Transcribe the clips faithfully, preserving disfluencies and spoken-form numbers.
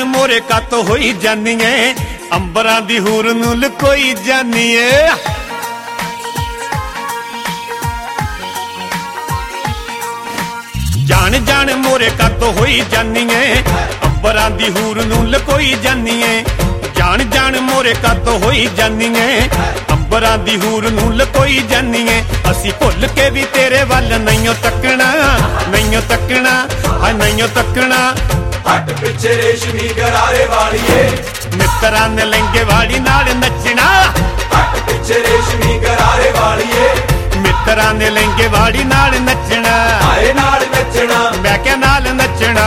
ਜਾਣ ਮੋਰੇ ਕੱਤ ਹੋਈ ਜਾਨੀਏ, ਅੰਬਰਾਂ ਦੀ ਹੂਰ ਨੂੰ ਲੁਕੋਈ ਜਾਨੀਏ। ਜਾਣ ਜਾਣ ਮੋਰੇ ਕੱਤ ਹੋਈ ਜਾਨੀਏ, ਅੰਬਰਾਂ ਦੀ ਹੂਰ ਨੂੰ ਲੁਕੋਈ ਜਾਨੀਏ। ਜਾਣ ਜਾਣ ਮੋਰੇ ਕੱਤ ਹੋਈ ਜਾਨੀਏ, ਅੰਬਰਾਂ ਦੀ ਹੂਰ ਨੂੰ ਲੁਕੋਈ ਜਾਨੀਏ। ਅਸੀਂ ਭੁੱਲ ਕੇ ਵੀ ਤੇਰੇ ਵੱਲ ਨਹੀਂਓ ਤੱਕਣਾ, ਨਹੀਂਓ ਤੱਕਣਾ, ਹਾਂ ਨਹੀਂਓ ਤੱਕਣਾ। ਹੱਟ ਪਿੱਛੇ ਰੇਸ਼ਮੀ ਗਰਾਰੇ ਵਾਲੀਏ, ਮਿੱਤਰਾਂ ਨੇ ਲਹਿੰਗੇ ਵਾਲੀ ਨਾਲ ਨੱਚਣਾ। ਹੱਟ ਪਿੱਛੇ ਰੇਸ਼ਮੀ ਗਰਾਰੇ ਵਾਲੀਏ, ਮਿੱਤਰਾਂ ਨੇ ਲਹਿੰਗੇ ਵਾਲੀ ਨਾਲ ਨੱਚਣਾ। ਆਏ ਨਾਲ ਨੱਚਣਾ, ਮੈਂ ਕਿਹਾ ਨਾਲ ਨੱਚਣਾ।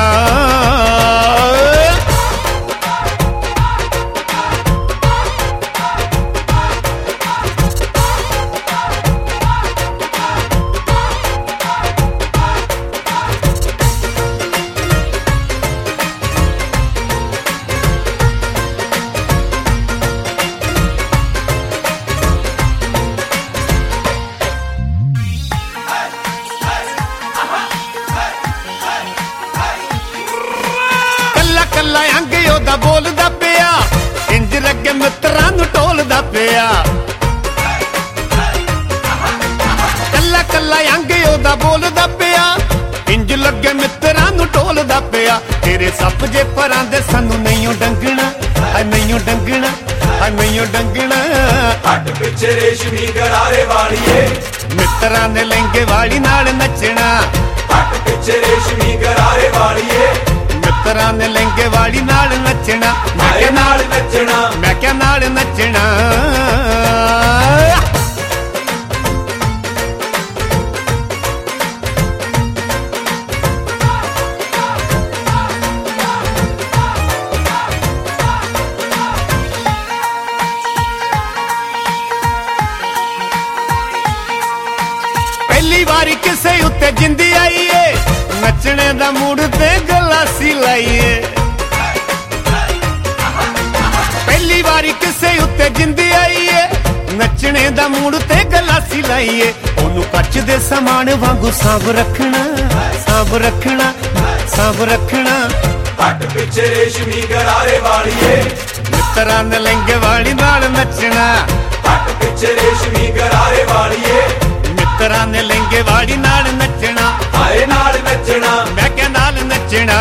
ਕੱਲਾ ਅੰਗ ਉਹਦਾ ਬੋਲਦਾ ਪਿਆ, ਇੰਜ ਲੱਗੇ ਮਿੱਤਰਾਂ ਨੂੰ ਢੋਲਦਾ ਪਿਆ। ਕੱਲਾ ਕੱਲਾ ਅੰਗ ਉਹਦਾ ਬੋਲਦਾ ਪਿਆ, ਇੰਜ ਲੱਗੇ ਮਿੱਤਰਾਂ ਨੂੰ ਢੋਲਦਾ ਪਿਆ। ਤੇਰੇ ਸੱਪ ਜੇ ਪਰਾਂ ਦੇ ਸਾਨੂੰ ਨਹੀਂਓ ਡੰਗਣਾ, ਆ ਨਹੀਂਓ ਡੰਗਣਾ, ਆ ਨਹੀਂਓ ਡੰਗਣਾ। ਹੱਟ ਪਿੱਛੇ ਰੇਸ਼ਮੀ ਗਰਾਰੇ ਵਾਲੀਏ, ਮਿੱਤਰਾਂ ਨੇ ਲਹਿੰਗੇ ਵਾਲੀ ਨਾਲ ਨੱਚਣਾ। ਹੱਟ ਪਿੱਛੇ ਰੇਸ਼ਮੀ ਗਰਾਰੇ ਵਾਲੀਏ, ਮਿੱਤਰਾਂ ਨੇ ਲਹਿੰਗੇ ਵਾਲੀ ਨਾਲ ਨੱਚਣਾ। ਮੈਂ ਆਏ ਕਿਹਾ ਨਾਲ ਨੱਚਣਾ, ਮੈਂ ਕਿਹਾ ਨਾਲ ਨੱਚਣਾ। ਪਹਿਲੀ ਵਾਰੀ ਕਿਸੇ ਉੱਤੇ ਜਿੰਦੀ ਆਈ ਏ, ਨੱਚਣੇ ਦਾ ਮੂਡ ਤੇ ਗਲਾਸੀ ਲਾਈਏ। ਪਹਿਲੀ ਵਾਰੀ ਕਿਸੇ ਉੱਤੇ ਜਿੰਦੀ ਆਈ ਏ, ਨੱਚਣੇ ਦਾ ਮੂਡ ਤੇ ਗਲਾਸੀ ਲਾਈਏ। ਉਹਨੂੰ ਕੱਚ ਦੇ ਸਮਾਨ ਵਾਂਗੂ ਸਾਂਭ ਰੱਖਣਾ, ਸਾਂਭ ਰੱਖਣਾ, ਸਾਂਭ ਰੱਖਣਾ। ਹੱਟ ਪਿੱਛੇ ਰੇਸ਼ਮੀ ਗਰਾਰੇ ਵਾਲੀਏ, ਮਿੱਤਰਾਂ ਨੇ ਲਹਿੰਗੇ ਵਾਲੀ ਨਾਲ ਨੱਚਣਾ। ਹੱਟ ਪਿੱਛੇ ਰੇਸ਼ਮੀ ਗਰਾਰੇ ਵਾਲੀਏ, ਮਿੱਤਰਾਂ ਨੇ ਲਹਿੰਗੇ ਵਾਲੀ ਨਾਲ ਨੱਚਣਾ। ਆਏ ਨਾਲ ਨੱਚਣਾ, ਮੈਂ ਕਿਹਾ ਨਾਲ ਨੱਚਣਾ।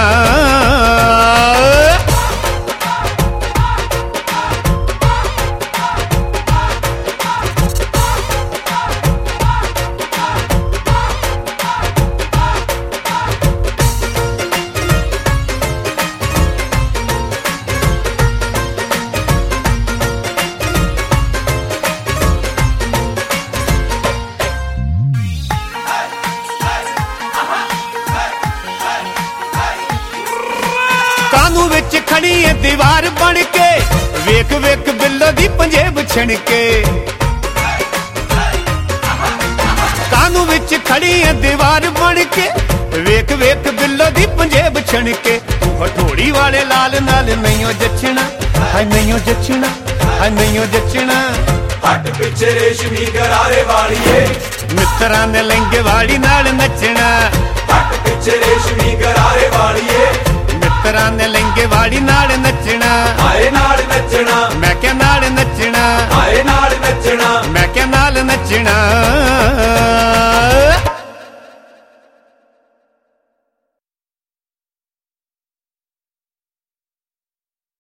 ਕਾਨੂੰ ਵਿੱਚ ਖੜੀ ਏ ਦੀਵਾਰ ਬਣ ਕੇ, ਵੇਖ ਵੇਖ ਬਿੱਲੋ ਦੀ ਪੰਜੇਬ ਛਿਣਕੇ। ਕਾਨੂੰ ਵਿੱਚ ਖੜੀ ਏ ਦੀਵਾਰ ਬਣ ਕੇ, ਵੇਖ ਵੇਖ ਬਿੱਲੋ ਦੀ ਪੰਜੇਬ ਛਿਣਕੇ। ਤੂੰ ਹਠੋੜੀ ਵਾਲੇ ਲਾਲ ਨਾਲ ਨਹੀਂਓ ਜੱਚਣਾ, ਹਾਏ ਨਹੀਂਓ ਜੱਚਣਾ, ਹਾਏ ਨਹੀਂਓ ਜੱਚਣਾ। ਹੱਟ ਪਿੱਛੇ ਰੇਸ਼ਮੀ ਗਰਾਰੇ ਵਾਲੀਏ, ਮਿੱਤਰਾਂ ਨੇ ਲਹਿੰਗੇ ਵਾਲੀ ਨਾਲ ਨੱਚਣਾ। ਹੱਟ ਪਿੱਛੇ ਰੇਸ਼ਮੀ ਗਰਾਰੇ ਵਾਲੀਏ, ਮਿੱਤਰਾਂ ਨੇ ਲਹਿੰਗੇ ਵਾਲੀ ਨਾਲ ਨੱਚਣਾ। ਆਏ ਨਾਲ ਨੱਚਣਾ, ਮੈਂ ਕਿਹਾ ਨਾਲ ਨੱਚਣਾ, ਆਏ ਨਾਲ ਨੱਚਣਾ, ਮੈਂ ਕਿਹਾ ਨਾਲ ਨੱਚਣਾ।